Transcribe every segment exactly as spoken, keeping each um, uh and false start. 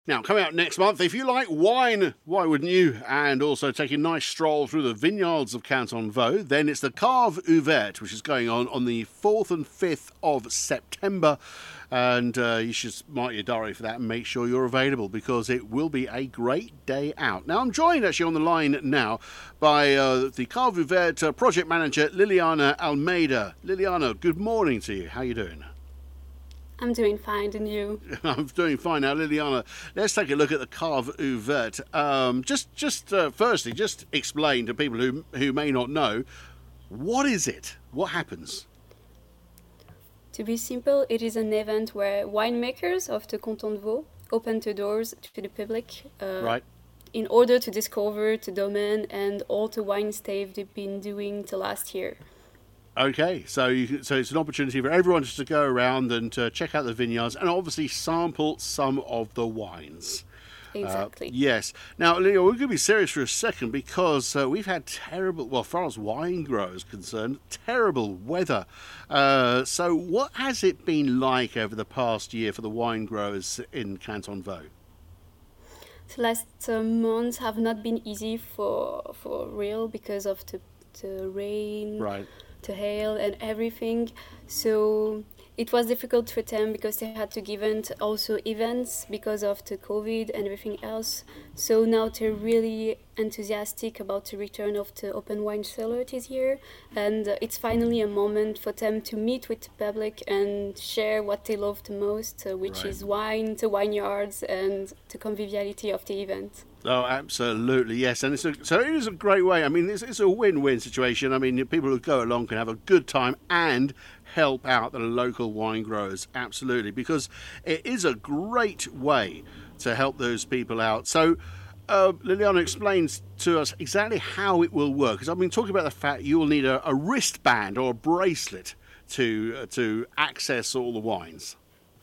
Now, coming out next month, if you like wine, why wouldn't you? And also take a nice stroll through the vineyards of Canton Vaud, then it's the Cave Ouverte, which is going on on the fourth and fifth of September. And uh, you should mark your diary for that and make sure you're available, because it will be a great day out. Now, I'm joined actually on the line now by uh, the Cave Ouverte uh, project manager, Liliana Almeida. Liliana, good morning to you. How are you doing? I'm doing fine, and you? I'm doing fine. Now, Liliana, let's take a look at the Cave Ouverte. Um, just, just uh, firstly, just explain to people who who may not know, what is it? What happens? To be simple, it is an event where winemakers of the Canton de Vaud open the doors to the public uh, Right. in order to discover the domain and all the wine they've been doing the last year. Okay, so you, so it's an opportunity for everyone just to go around and uh, check out the vineyards and obviously sample some of the wines. Exactly. Uh, yes. Now, Leo, we're going to be serious for a second, because uh, we've had terrible, well, as far as wine growers concerned, terrible weather. Uh, so what has it been like over the past year for the wine growers in Canton Vaud? The last uh, months have not been easy for for real because of the, the rain. Right. The hail and everything, so it was difficult for them because they had to give in also events because of the COVID and everything else. So now they're really enthusiastic about the return of the open wine cellar this year, and uh, it's finally a moment for them to meet with the public and share what they love the most, uh, which Right. is wine, the vineyards, and the conviviality of the event. Oh, absolutely, yes. And it's a, so it is a great way. I mean, it's, it's a win-win situation. I mean, people who go along can have a good time and help out the local wine growers, absolutely, because it is a great way to help those people out. So uh, Liliana explains to us exactly how it will work, because I've been talking about the fact you will need a, a wristband or a bracelet to uh, to access all the wines.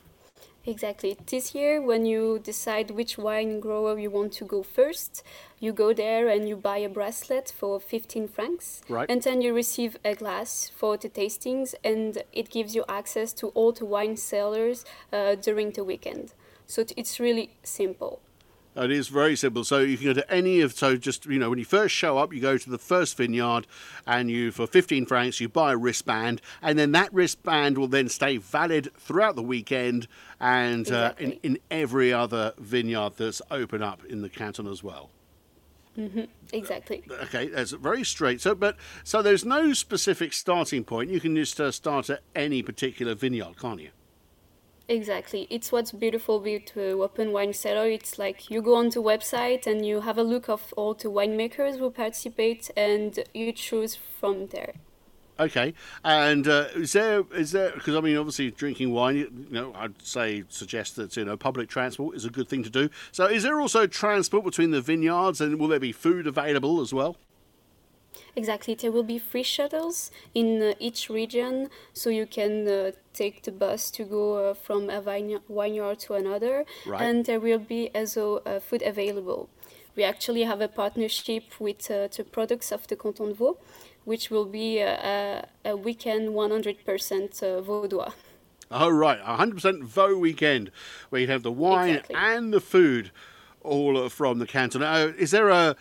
Exactly. This year, when you decide which wine grower you want to go first, you go there and you buy a bracelet for fifteen francs. Right. And then you receive a glass for the tastings, and it gives you access to all the wine cellars uh, during the weekend. So t- it's really simple. It is very simple. So you can go to any of, so just, you know, when you first show up, you go to the first vineyard and you, for fifteen francs, you buy a wristband, and then that wristband will then stay valid throughout the weekend and Exactly. uh, in, in every other vineyard that's open up in the canton as well. Mm-hmm. Exactly. Okay, that's very straight. So, but, so there's no specific starting point. You can just uh, start at any particular vineyard, can't you? Exactly. It's what's beautiful with uh, Open Wine Cellar. It's like you go on the website and you have a look of all the winemakers who participate, and you choose from there. Okay, and uh, is there is there because I mean obviously drinking wine, you know, I'd say suggest that you know public transport is a good thing to do. So is there also transport between the vineyards, and will there be food available as well? Exactly. There will be free shuttles in uh, each region, so you can uh, take the bus to go uh, from a vine- vineyard to another, Right. and there will be also uh, food available. We actually have a partnership with uh, the products of the Canton de Vaud, which will be uh, a, a weekend one hundred percent uh, Vaudois. Oh right, one hundred percent Vaud weekend, where you'd have the wine Exactly. and the food, all from the canton. Uh, is there a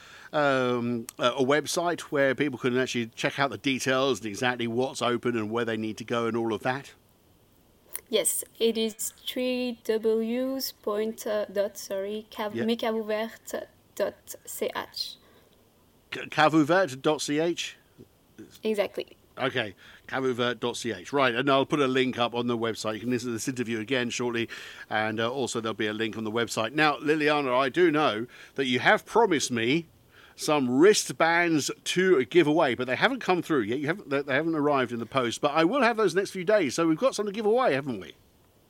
um, a a website where people can actually check out the details and exactly what's open and where they need to go and all of that? Yes, it is three W's point uh, dot sorry cav- Yeah. mecaouverte dot c h. caveouverte dot c h. Exactly. Okay, caveouverte dot c h. Right, and I'll put a link up on the website. You can listen to this interview again shortly, and uh, also there'll be a link on the website. Now, Liliana, I do know that you have promised me some wristbands to give away, but they haven't come through yet. You haven't, they haven't arrived in the post, but I will have those next few days. So we've got some to give away, haven't we?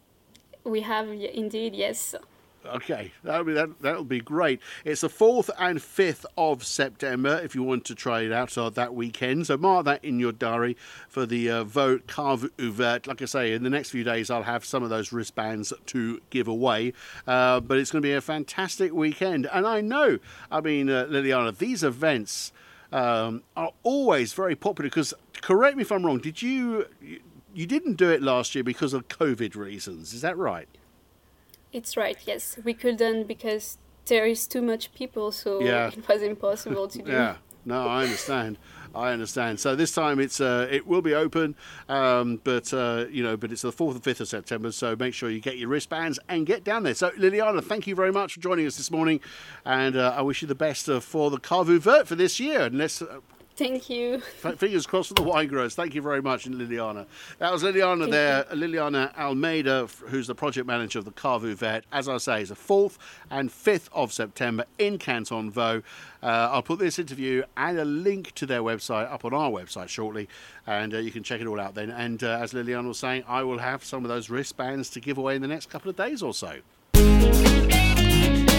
We have y- indeed, yes. Okay, that'll be that. That'll be great. It's the fourth and fifth of September. If you want to try it out uh, that weekend, so mark that in your diary for the uh, Vaud Cave Ouverte. Like I say, in the next few days, I'll have some of those wristbands to give away. Uh, but it's going to be a fantastic weekend, and I know. I mean, uh, Liliana, these events um, are always very popular. Because, correct me if I'm wrong. Did you? You didn't do it last year because of COVID reasons. Is that right? It's right, yes. We couldn't because there is too much people, so Yeah. it was impossible to do. Yeah, no, I understand. I understand. So this time it's uh, it will be open, um, but uh, you know, but it's the fourth and fifth of September. So make sure you get your wristbands and get down there. So Liliana, thank you very much for joining us this morning, and uh, I wish you the best uh, for the Cave Ouvert for this year. And let's. Uh, Thank you. Fingers crossed for the wine growers. Thank you very much, Liliana. That was Liliana Thank there, Liliana Almeida, who's the project manager of the Cave Ouvert. As I say, it's the fourth and fifth of September in Canton Vaud. Uh, I'll put this interview and a link to their website up on our website shortly, and uh, you can check it all out then. And uh, as Liliana was saying, I will have some of those wristbands to give away in the next couple of days or so.